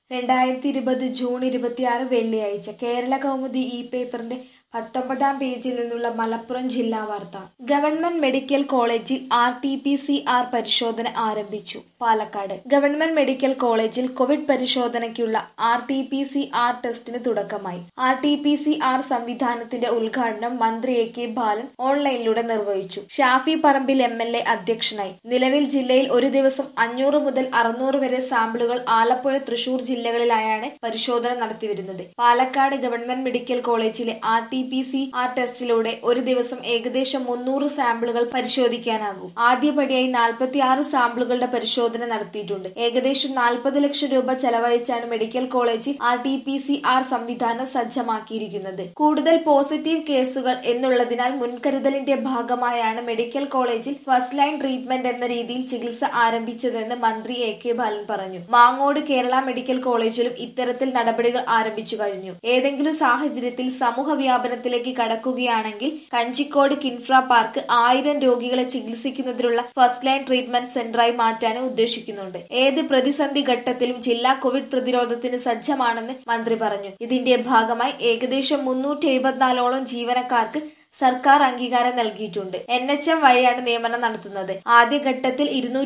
2020 June 26 വെള്ളിയാഴ്ച കേരള കൗമുദി ഈ പേപ്പറിന്റെ 19-ാം പേജിൽ നിന്നുള്ള മലപ്പുറം ജില്ലാ വാർത്ത. ഗവൺമെന്റ് മെഡിക്കൽ കോളേജിൽ RT-PCR പരിശോധന ആരംഭിച്ചു. പാലക്കാട് ഗവൺമെന്റ് മെഡിക്കൽ കോളേജിൽ കോവിഡ് പരിശോധനയ്ക്കുള്ള RT-PCR ടെസ്റ്റിന് തുടക്കമായി. RT-PCR സംവിധാനത്തിന്റെ ഉദ്ഘാടനം മന്ത്രി AK ബാലൻ ഓൺലൈനിലൂടെ നിർവഹിച്ചു. ഷാഫി പറമ്പിൽ MLA അധ്യക്ഷനായി. നിലവിൽ ജില്ലയിൽ ഒരു ദിവസം 500 മുതൽ 600 വരെ സാമ്പിളുകൾ ആലപ്പുഴ, തൃശൂർ ജില്ലകളിലായാണ് പരിശോധന നടത്തിവരുന്നത്. പാലക്കാട് ഗവൺമെന്റ് മെഡിക്കൽ കോളേജിലെ RT-PCR ടെസ്റ്റിലൂടെ ഒരു ദിവസം ഏകദേശം 300 സാമ്പിളുകൾ പരിശോധിക്കാനാകും. ആദ്യപടിയായി 46 സാമ്പിളുകളുടെ പരിശോധന നടത്തിയിട്ടുണ്ട്. ഏകദേശം 40 ലക്ഷം രൂപ ചെലവഴിച്ചാണ് മെഡിക്കൽ കോളേജിൽ RT-PCR സംവിധാനം സജ്ജമാക്കിയിരിക്കുന്നത്. കൂടുതൽ പോസിറ്റീവ് കേസുകൾ എന്നുള്ളതിനാൽ മുൻകരുതലിന്റെ ഭാഗമായാണ് മെഡിക്കൽ കോളേജിൽ ഫസ്റ്റ് ലൈൻ ട്രീറ്റ്മെന്റ് എന്ന രീതിയിൽ ചികിത്സ ആരംഭിച്ചതെന്ന് മന്ത്രി AK ബാലൻ പറഞ്ഞു. മാങ്ങോട് കേരള മെഡിക്കൽ കോളേജിലും ഇത്തരത്തിൽ നടപടികൾ ആരംഭിച്ചു കഴിഞ്ഞു. ഏതെങ്കിലും സാഹചര്യത്തിൽ സമൂഹ വ്യാപനത്തിലേക്ക് കടക്കുകയാണെങ്കിൽ കഞ്ചിക്കോട് കിൻഫ്ര പാർക്ക് 1000 രോഗികളെ ചികിത്സിക്കുന്നതിനുള്ള ഫസ്റ്റ് ലൈൻ ട്രീറ്റ്മെന്റ് സെന്ററായി മാറ്റാനും ഉദ്ദേശിക്കുന്നുണ്ട്. ഏത് പ്രതിസന്ധി ഘട്ടത്തിലും ജില്ലാ കോവിഡ് പ്രതിരോധത്തിന് സജ്ജമാണെന്ന് മന്ത്രി പറഞ്ഞു. ഇതിന്റെ ഭാഗമായി ഏകദേശം 374ഓളം ജീവനക്കാർക്ക് സർക്കാർ അംഗീകാരം നൽകിയിട്ടുണ്ട്. NHM വഴിയാണ് നിയമനം നടത്തുന്നത്. ആദ്യഘട്ടത്തിൽ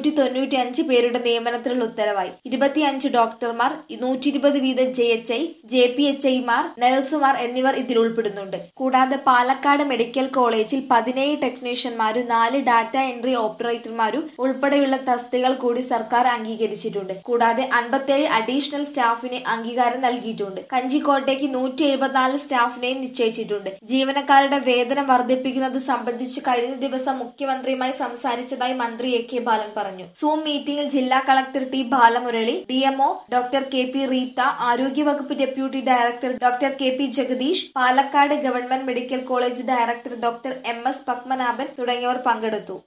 295 പേരുടെ നിയമനത്തിനുള്ള ഉത്തരവായി. 25 ഡോക്ടർമാർ, 120 വീതം JHI, JPHI മാർ, നഴ്സുമാർ എന്നിവർ ഇതിൽ ഉൾപ്പെടുന്നുണ്ട്. കൂടാതെ പാലക്കാട് മെഡിക്കൽ കോളേജിൽ 17 ടെക്നീഷ്യന്മാരും 4 ഡാറ്റ എൻട്രി ഓപ്പറേറ്റർമാരും ഉൾപ്പെടെയുള്ള തസ്തികകൾ കൂടി സർക്കാർ അംഗീകരിച്ചിട്ടുണ്ട്. കൂടാതെ 57 അഡീഷണൽ സ്റ്റാഫിന് അംഗീകാരം നൽകിയിട്ടുണ്ട്. കഞ്ചിക്കോട്ടേക്ക് 174 സ്റ്റാഫിനെയും നിശ്ചയിച്ചിട്ടുണ്ട്. ജീവനക്കാരുടെ വേതനം വർദ്ധിപ്പിക്കുന്നത് സംബന്ധിച്ച് കഴിഞ്ഞ ദിവസം മുഖ്യമന്ത്രിയുമായി സംസാരിച്ചതായി മന്ത്രി AK ബാലൻ പറഞ്ഞു. സൂം മീറ്റിംഗിൽ ജില്ലാ collector T Balamurali, DMO doctor KP Reetha, ആരോഗ്യവകുപ്പ് deputy director doctor KP Jagadeesh, Palakkad government medical college director doctor MS Padmanabhan തുടങ്ങിയവർ പങ്കെടുത്തു.